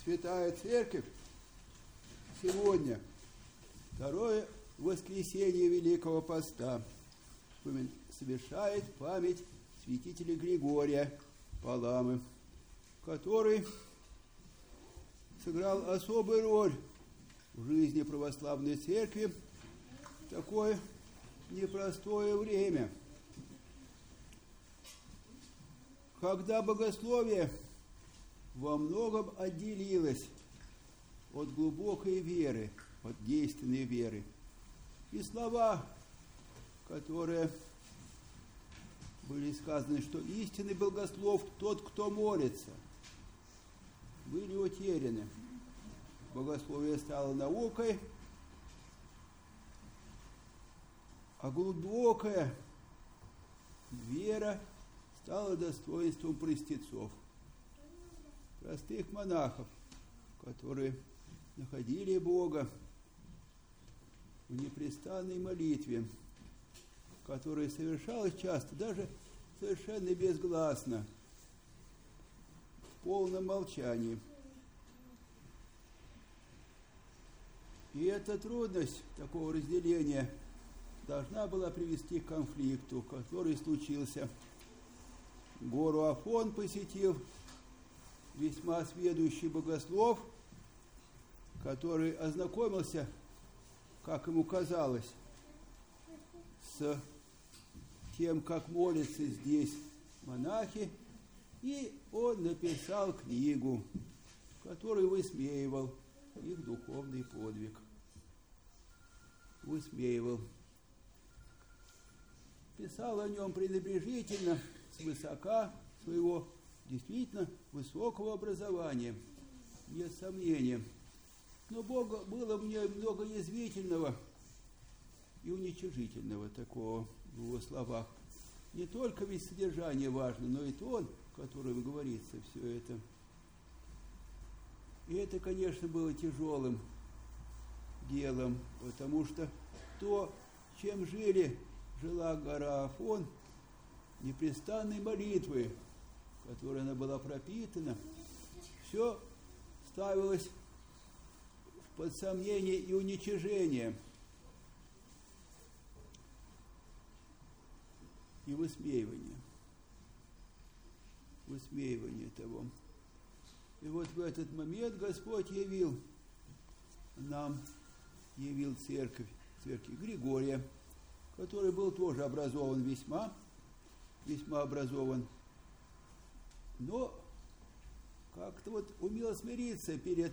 Святая Церковь сегодня, второе воскресенье Великого Поста, совершает память святителя Григория Паламы, который сыграл особую роль в жизни православной церкви в такое непростое время, когда богословие во многом отделилось от глубокой веры, от действенной веры. И слова, которые были сказаны, что истинный богослов тот, кто молится, были утеряны. Богословие стало наукой, а глубокая вера стала достоинством простецов, простых монахов, которые находили Бога в непрестанной молитве, которая совершалась часто, даже совершенно безгласно, в полном молчании. И эта трудность такого разделения должна была привести к конфликту, который случился. Гору Афон посетил весьма сведущий богослов, который ознакомился, как ему казалось, с тем, как молятся здесь монахи, и он написал книгу, в которой высмеивал их духовный подвиг. Высмеивал. Писал о нем пренебрежительно, свысока своего действительно высокого образования, без сомнения. Но было в ней много язвительного и уничижительного такого в его словах. Не только ведь содержание важно, но и тон, в котором говорится все это. И это, конечно, было тяжелым делом, потому что то, чем жила гора Афон, непрестанной молитвой, которой она была пропитана, все ставилось под сомнение и уничижение, и высмеивание того. И вот в этот момент Господь явил церковь Григория, который был тоже образован весьма образован, но как-то вот умел смириться перед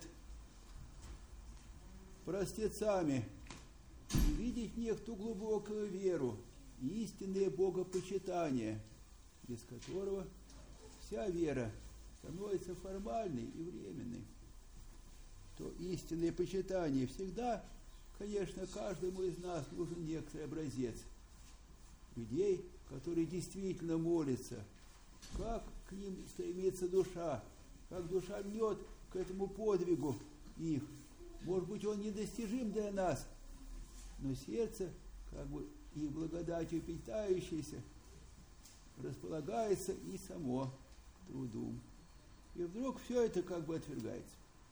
простецами, видеть в них ту глубокую веру и истинное богопочитание, без которого вся вера становится формальной и временной. То истинное почитание всегда, конечно, каждому из нас нужен некоторый образец людей, которые действительно молятся, как к ним стремится душа, как душа льнет к этому подвигу их. Может быть, он недостижим для нас, но сердце, как бы их благодатью питающееся, располагается и само к труду. И вдруг все это как бы отвергается.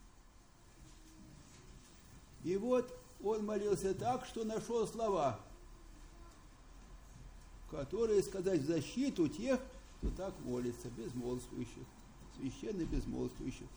И вот он молился так, что нашел слова, которые сказать в защиту тех, кто так молится, безмолвствующих, священно безмолвствующих.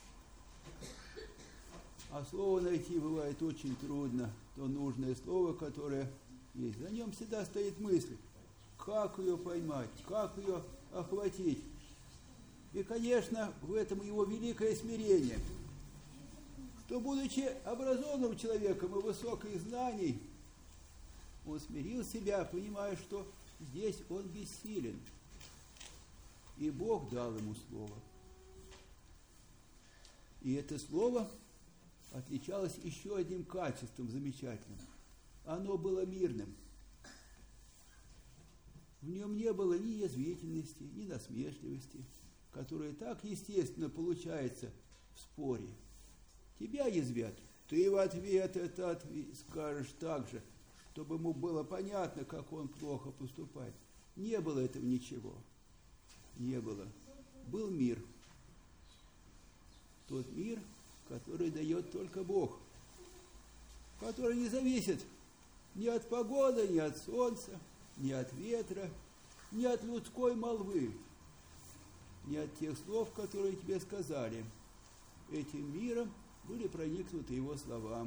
А слово найти бывает очень трудно, то нужное слово, которое есть. За нем всегда стоит мысль, как ее поймать, как ее охватить. И, конечно, в этом его великое смирение, что, будучи образованным человеком и высоких знаний, он смирил себя, понимая, что здесь он бессилен. И Бог дал ему слово. И это слово отличалось еще одним качеством замечательным. Оно было мирным. В нем не было ни язвительности, ни насмешливости, которая так естественно получается в споре. Тебя язвят, ты в ответ это скажешь так же, чтобы ему было понятно, как он плохо поступает. Не было этого ничего. Не было. Был мир. Тот мир, который дает только Бог, который не зависит ни от погоды, ни от солнца, ни от ветра, ни от людской молвы, ни от тех слов, которые тебе сказали. Этим миром были проникнуты его слова.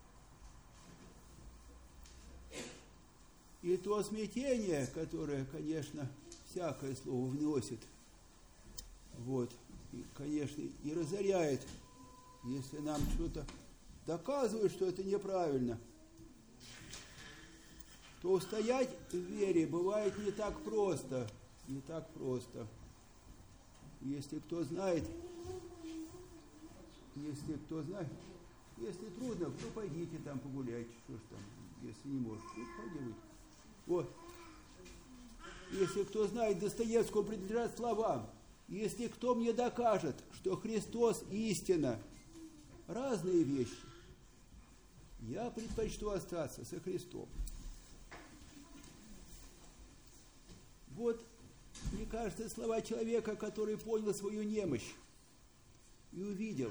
И то смятение, которое, конечно, всякое слово вносит, и, конечно, и разоряет, если нам что-то доказывают, что это неправильно, то устоять в вере бывает не так просто, не так просто. Если кто знает, если трудно, то пойдите там погуляйте, что ж там, если не можете, пойдите. Вот. Если кто знает, Достоевскому принадлежат словам: если кто мне докажет, что Христос истина, разные вещи, я предпочту остаться со Христом. Вот, мне кажется, слова человека, который понял свою немощь и увидел,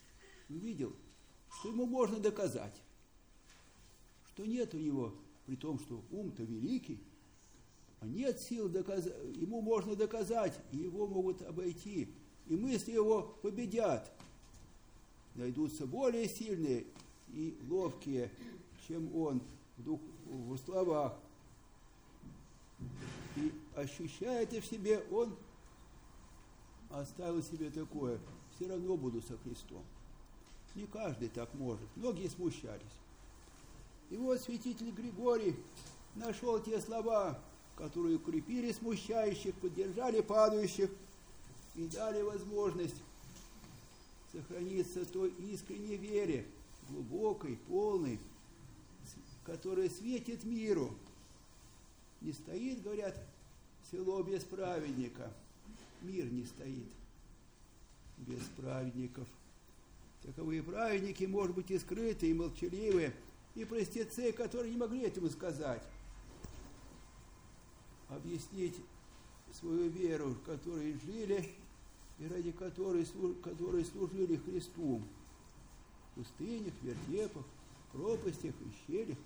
что ему можно доказать, что нет у него, при том, что ум-то великий, а нет сил доказать, ему можно доказать, и его могут обойти, и мысли его победят. Найдутся более сильные и ловкие, чем он в словах. И ощущая это в себе, он оставил себе такое: все равно буду со Христом. Не каждый так может, многие смущались. И вот святитель Григорий нашел те слова, которые укрепили смущающих, поддержали падающих и дали возможность сохраниться той искренней вере, глубокой, полной, которая светит миру. Не стоит, говорят, село без праведника. Мир не стоит без праведников. Таковые праведники, может быть, и скрытые, и молчаливые, и простецы, которые не могли этому сказать, объяснить свою веру, в которой жили и ради которой служили Христу в пустынях, вертепах, пропастях и щелях.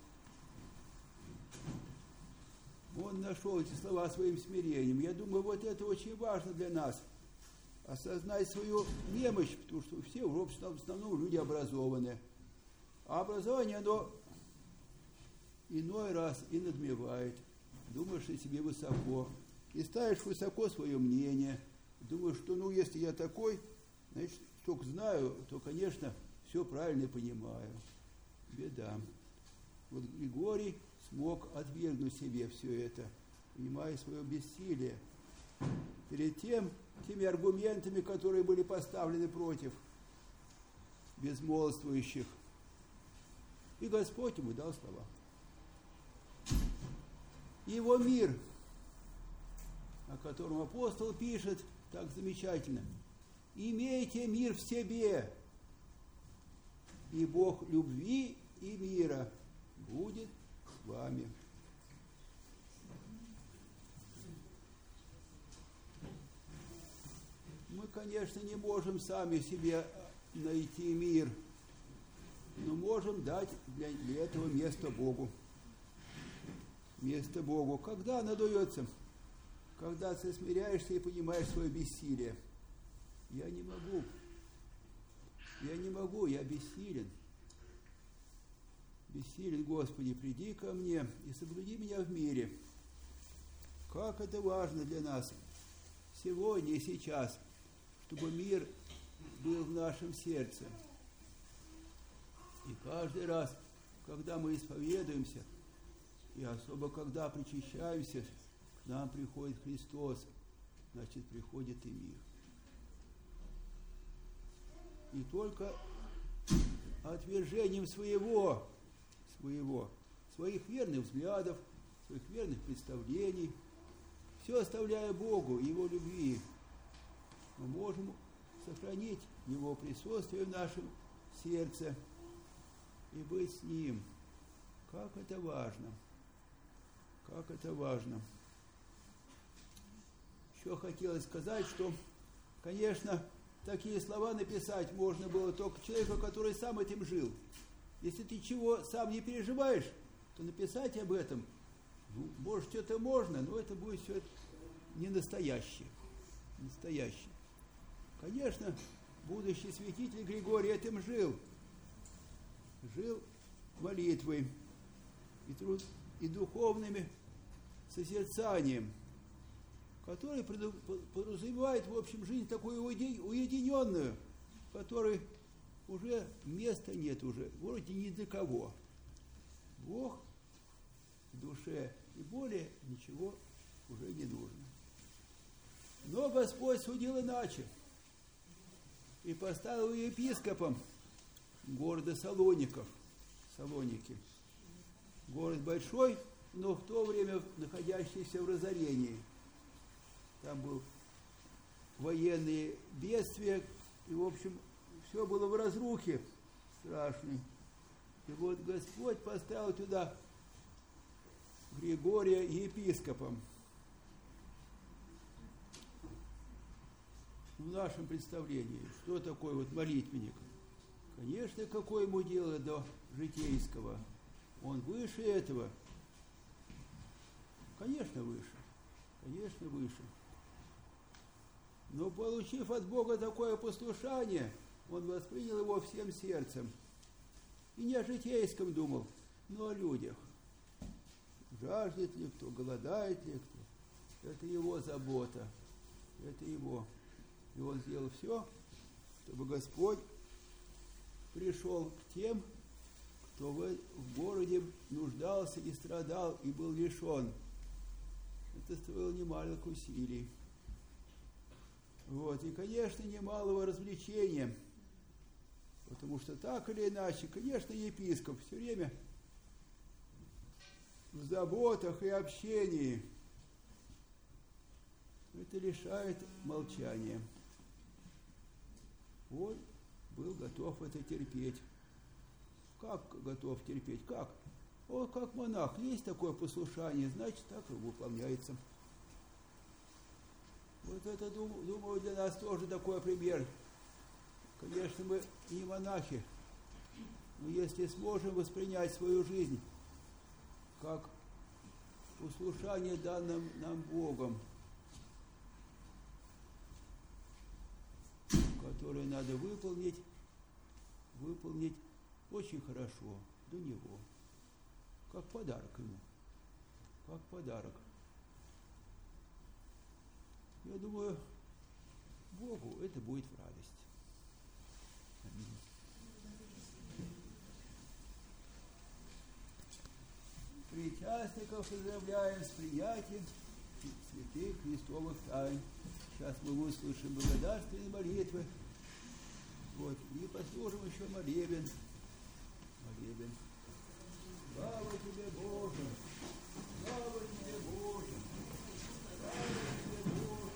Он нашел эти слова своим смирением. Я думаю, вот это очень важно для нас. Осознать свою немощь, потому что все в основном люди образованные. А образование, оно иной раз и надмевает. Думаешь о себе высоко. И ставишь высоко свое мнение. Думаешь, что если я такой, значит, столько знаю, то, конечно, все правильно понимаю. Беда. Вот Григорий смог отвергнуть себе все это, понимая свое бессилие перед теми аргументами, которые были поставлены против безмолвствующих. И Господь ему дал слова. Его мир, о котором апостол пишет так замечательно: «Имейте мир в себе, и Бог любви и мира будет с вами». Мы, конечно, не можем сами себе найти мир, но можем дать для этого место Богу. Место Богу. Когда оно дается? Когда ты смиряешься и понимаешь свое бессилие. Я не могу, я бессилен. Бессилен, Господи, приди ко мне и соблюди меня в мире. Как это важно для нас сегодня и сейчас, чтобы мир был в нашем сердце. И каждый раз, когда мы исповедуемся, и особо когда причащаемся, к нам приходит Христос, значит, приходит и мир. И только отвержением своих верных взглядов, своих верных представлений, все оставляя Богу и Его любви, мы можем сохранить Его присутствие в нашем сердце и быть с Ним. Как это важно! Как это важно! Еще хотелось сказать, что, конечно, такие слова написать можно было только человеку, который сам этим жил. Если ты чего сам не переживаешь, то написать об этом, ну, может, что-то можно, но это будет все не настоящее. Настоящее. Конечно, будущий святитель Григорий этим жил. Жил молитвой и духовными созерцанием, который подразумевает, в общем, жизнь такую уединенную, в которой уже места нет уже, вроде ни для кого. Бог в душе, и более ничего уже не нужно. Но Господь судил иначе и поставил епископом города Салоники. Город большой, но в то время находящийся в разорении. Там был военные бедствия, и, в общем, все было в разрухе страшной. И вот Господь поставил туда Григория епископом. В нашем представлении, что такое вот молитвенник? Конечно, какое ему дело до житейского? Он выше этого. Конечно, выше. Конечно, выше. Но, получив от Бога такое послушание, он воспринял его всем сердцем. И не о житейском думал, но о людях. Жаждет ли кто, голодает ли кто. Это его забота. Это его. И он сделал все, чтобы Господь пришел к тем, кто в городе нуждался и страдал, и был лишен. Это стоило немалых усилий. Вот. И, конечно, немалого развлечения. Потому что так или иначе, конечно, епископ все время в заботах и общении. Это лишает молчания. Он был готов это терпеть. Как готов терпеть? Как? Он как монах. Есть такое послушание, значит, так и выполняется. Вот это, думаю, для нас тоже такой пример. Конечно, мы не монахи, но если сможем воспринять свою жизнь как послушание, данным нам Богом, которое надо выполнить очень хорошо до Него, как подарок Ему, как подарок. Я думаю, Богу это будет в радость. Аминь. Причастников поздравляем с принятием святых Христовых тайн. Сейчас мы услышим благодарственные молитвы. Вот. И послужим еще молебен.